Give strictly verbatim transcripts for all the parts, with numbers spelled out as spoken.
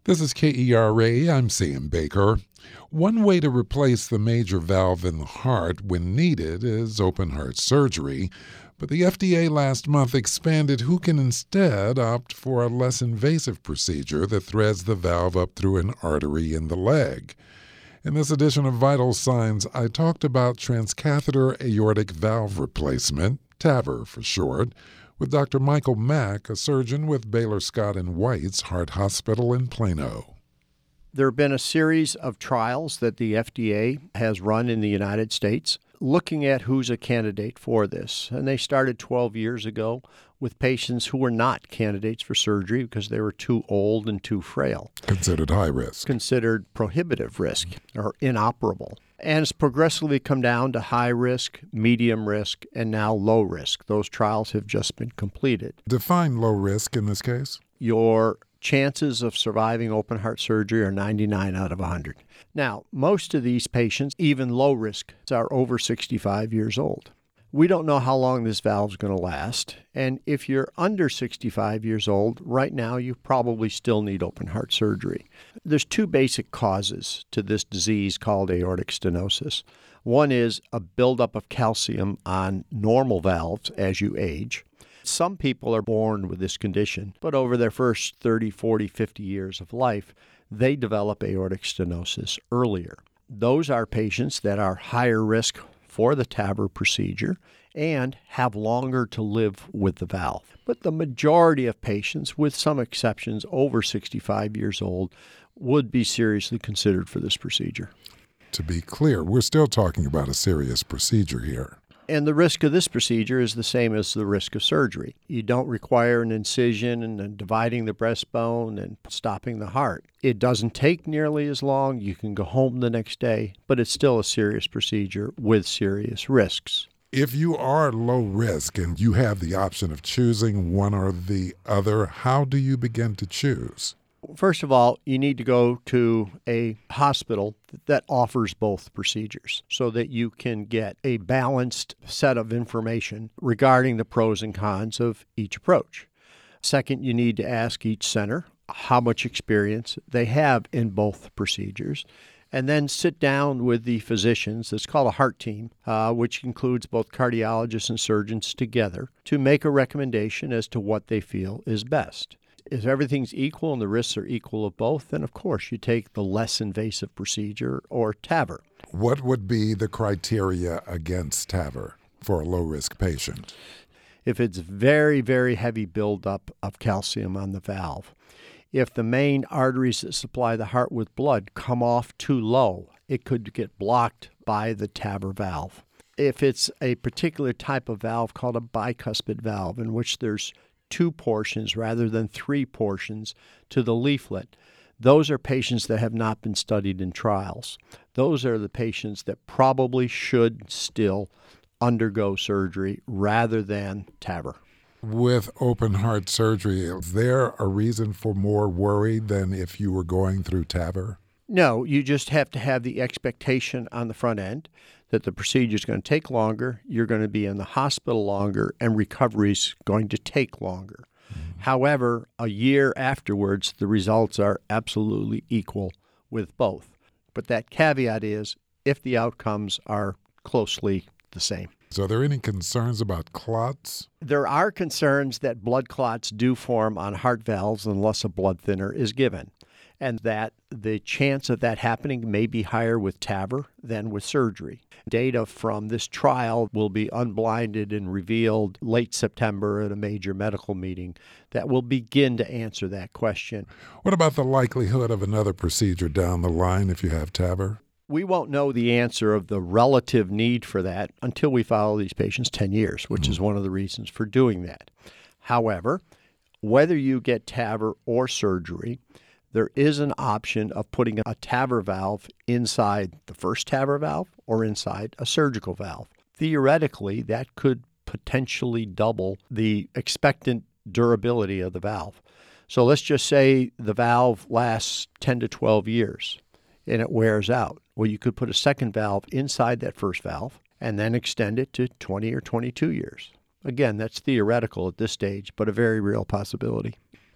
This is K E R A. I'm Sam Baker. One way to replace the major valve in the heart when needed is open heart surgery, but the F D A last month expanded who can instead opt for a less invasive procedure that threads the valve up through an artery in the leg. In this edition of Vital Signs, I talked about transcatheter aortic valve replacement, TAVR for short, with Doctor Michael Mack, a surgeon with Baylor Scott and White's Heart Hospital in Plano. There have been a series of trials that the F D A has run in the United States looking at who's a candidate for this. And they started twelve years ago with patients who were not candidates for surgery because they were too old and too frail. Considered high risk. Considered prohibitive risk or inoperable. And it's progressively come down to high risk, medium risk, and now low risk. Those trials have just been completed. Define low risk in this case. Your chances of surviving open heart surgery are ninety-nine out of one hundred. Now, most of these patients, even low risk, are over sixty-five years old. We don't know how long this valve is going to last, and if you're under sixty-five years old, right now you probably still need open heart surgery. There's two basic causes to this disease called aortic stenosis. One is a buildup of calcium on normal valves as you age. Some people are born with this condition, but over their first thirty, forty, fifty years of life, they develop aortic stenosis earlier. Those are patients that are higher risk for the TAVR procedure and have longer to live with the valve. But the majority of patients, with some exceptions over sixty-five years old, would be seriously considered for this procedure. To be clear, we're still talking about a serious procedure here. And the risk of this procedure is the same as the risk of surgery. You don't require an incision and dividing the breastbone and stopping the heart. It doesn't take nearly as long. You can go home the next day, but it's still a serious procedure with serious risks. If you are low risk and you have the option of choosing one or the other, how do you begin to choose? First of all, you need to go to a hospital that offers both procedures so that you can get a balanced set of information regarding the pros and cons of each approach. Second, you need to ask each center how much experience they have in both procedures, and then sit down with the physicians. It's called a heart team, uh, which includes both cardiologists and surgeons together, to make a recommendation as to what they feel is best. If everything's equal and the risks are equal of both, then of course you take the less invasive procedure or TAVR. What would be the criteria against TAVR for a low-risk patient? If it's very, very heavy buildup of calcium on the valve, if the main arteries that supply the heart with blood come off too low, it could get blocked by the TAVR valve. If it's a particular type of valve called a bicuspid valve, in which there's two portions rather than three portions to the leaflet, those are patients that have not been studied in trials. Those are the patients that probably should still undergo surgery rather than TAVR. With open heart surgery, is there a reason for more worry than if you were going through TAVR? No, you just have to have the expectation on the front end that the procedure is going to take longer, you're going to be in the hospital longer, and recovery is going to take longer. Mm-hmm. However, a year afterwards, the results are absolutely equal with both. But that caveat is if the outcomes are closely the same. So are there any concerns about clots? There are concerns that blood clots do form on heart valves unless a blood thinner is given, and that the chance of that happening may be higher with TAVR than with surgery. Data from this trial will be unblinded and revealed late September at a major medical meeting that will begin to answer that question. What about the likelihood of another procedure down the line if you have TAVR? We won't know the answer of the relative need for that until we follow these patients ten years, which mm-hmm. is one of the reasons for doing that. However, whether you get TAVR or surgery, there is an option of putting a TAVR valve inside the first TAVR valve or inside a surgical valve. Theoretically, that could potentially double the expectant durability of the valve. So let's just say the valve lasts ten to twelve years and it wears out. Well, you could put a second valve inside that first valve and then extend it to twenty or twenty-two years. Again, that's theoretical at this stage, but a very real possibility.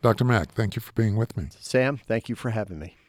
Doctor Mack, thank you for being with me. Sam, thank you for having me.